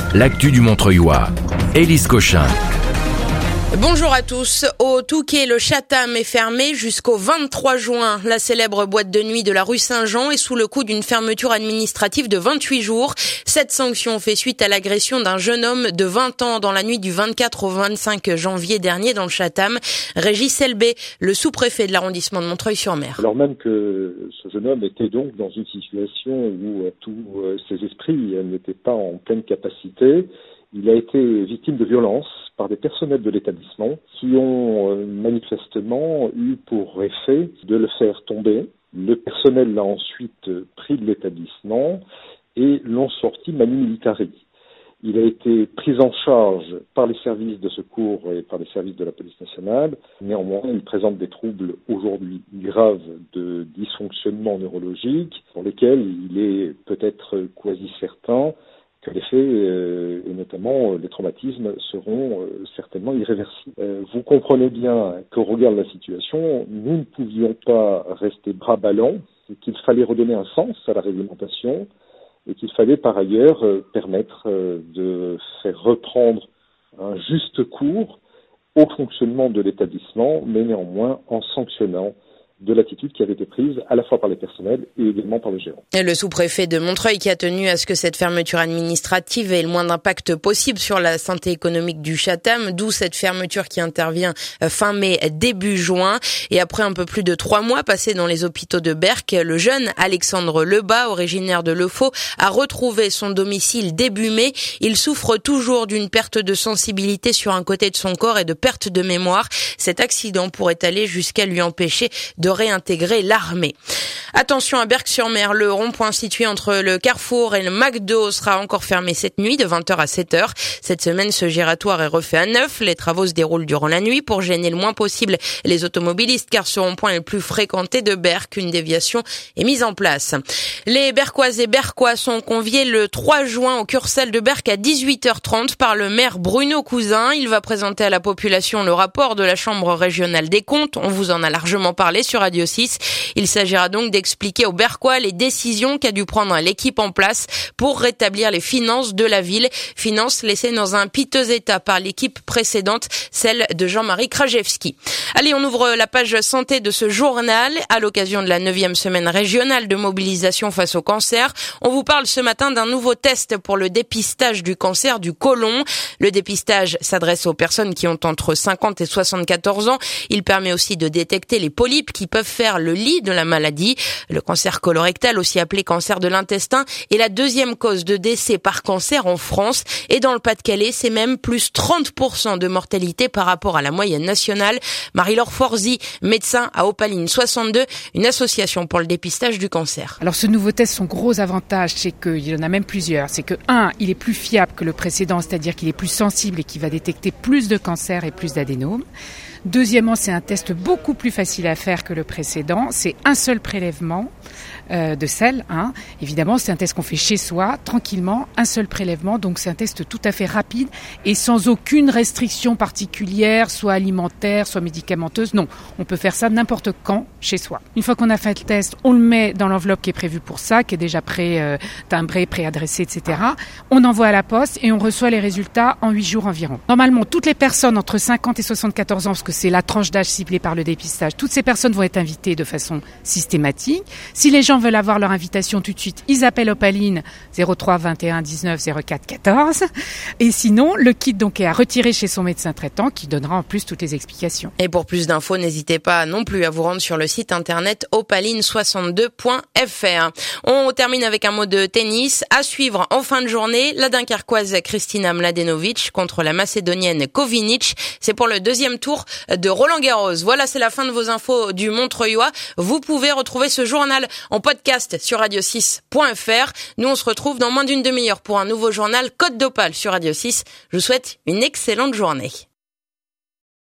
l'actu du Montreuilois. Élise Cochin. Bonjour à tous. Au Touquet, le Chatham est fermé jusqu'au 23 juin. La célèbre boîte de nuit de la rue Saint-Jean est sous le coup d'une fermeture administrative de 28 jours. Cette sanction fait suite à l'agression d'un jeune homme de 20 ans dans la nuit du 24 au 25 janvier dernier dans le Chatham. Régis Selbé, le sous-préfet de l'arrondissement de Montreuil-sur-Mer. Alors même que ce jeune homme était donc dans une situation où tous ses esprits n'étaient pas en pleine capacité, il a été victime de violences par des personnels de l'établissement qui ont manifestement eu pour effet de le faire tomber. Le personnel l'a ensuite pris de l'établissement et l'ont sorti manu militari. Il a été pris en charge par les services de secours et par les services de la police nationale. Néanmoins, il présente des troubles aujourd'hui graves de dysfonctionnement neurologique pour lesquels il est peut-être quasi certain que les faits, et notamment les traumatismes, seront certainement irréversibles. Vous comprenez bien qu'au regard de la situation, nous ne pouvions pas rester bras ballants, et qu'il fallait redonner un sens à la réglementation, et qu'il fallait par ailleurs permettre de faire reprendre un juste cours au fonctionnement de l'établissement, mais néanmoins en sanctionnant de l'attitude qui avait été prise à la fois par les personnels et également par le gérant. Et le sous-préfet de Montreuil qui a tenu à ce que cette fermeture administrative ait le moins d'impact possible sur la santé économique du Chatham, d'où cette fermeture qui intervient fin mai, début juin. Et après un peu plus de 3 mois passés dans les hôpitaux de Berck, le jeune Alexandre Lebas, originaire de Lefaux, a retrouvé son domicile début mai. Il souffre toujours d'une perte de sensibilité sur un côté de son corps et de perte de mémoire. Cet accident pourrait aller jusqu'à lui empêcher de réintégrer l'armée. Attention à Berck-sur-Mer, le rond-point situé entre le Carrefour et le McDo sera encore fermé cette nuit de 20h à 7h. Cette semaine, ce giratoire est refait à neuf. Les travaux se déroulent durant la nuit pour gêner le moins possible les automobilistes car ce rond-point est le plus fréquenté de Berck. Une déviation est mise en place. Les Berckoises et Berckois sont conviés le 3 juin au Curcell de Berck à 18h30 par le maire Bruno Cousin. Il va présenter à la population le rapport de la Chambre régionale des comptes. On vous en a largement parlé sur Radio 6. Il s'agira donc d'expliquer aux Berckois les décisions qu'a dû prendre l'équipe en place pour rétablir les finances de la ville. Finances laissées dans un piteux état par l'équipe précédente, celle de Jean-Marie Krajewski. Allez, on ouvre la page santé de ce journal à l'occasion de la 9e semaine régionale de mobilisation face au cancer. On vous parle ce matin d'un nouveau test pour le dépistage du cancer du côlon. Le dépistage s'adresse aux personnes qui ont entre 50 et 74 ans. Il permet aussi de détecter les polypes qui peuvent faire le lit de la maladie. Le cancer colorectal, aussi appelé cancer de l'intestin, est la 2e cause de décès par cancer en France. Et dans le Pas-de-Calais, c'est même plus 30% de mortalité par rapport à la moyenne nationale. Marie-Laure Forzi, médecin à Opaline 62, une association pour le dépistage du cancer. Alors ce nouveau test, son gros avantage, c'est qu'il y en a même plusieurs. C'est que, il est plus fiable que le précédent, c'est-à-dire qu'il est plus sensible et qu'il va détecter plus de cancers et plus d'adénomes. Deuxièmement, c'est un test beaucoup plus facile à faire que le précédent. C'est un seul prélèvement de sel. Évidemment, c'est un test qu'on fait chez soi, tranquillement, un seul prélèvement. Donc, c'est un test tout à fait rapide et sans aucune restriction particulière, soit alimentaire, soit médicamenteuse. Non, on peut faire ça n'importe quand chez soi. Une fois qu'on a fait le test, on le met dans l'enveloppe qui est prévue pour ça, qui est déjà timbrée, préadressée, etc. On envoie à la poste et on reçoit les résultats en 8 jours environ. Normalement, toutes les personnes entre 50 et 74 ans, parce que c'est la tranche d'âge ciblée par le dépistage, toutes ces personnes vont être invitées de façon systématique. Si les gens veulent avoir leur invitation tout de suite, ils appellent Opaline 03 21 19 04 14. Et sinon, le kit donc est à retirer chez son médecin traitant qui donnera en plus toutes les explications. Et pour plus d'infos, n'hésitez pas non plus à vous rendre sur le site internet opaline62.fr. On termine avec un mot de tennis. À suivre en fin de journée, la Dunkerquoise Kristina Mladenovic contre la Macédonienne Kovinic. C'est pour le 2e tour de Roland-Garros. Voilà, c'est la fin de vos infos du Montreuilois. Vous pouvez retrouver ce journal en podcast sur radio6.fr. Nous, on se retrouve dans moins d'une demi-heure pour un nouveau journal Côte d'Opale sur Radio 6. Je vous souhaite une excellente journée.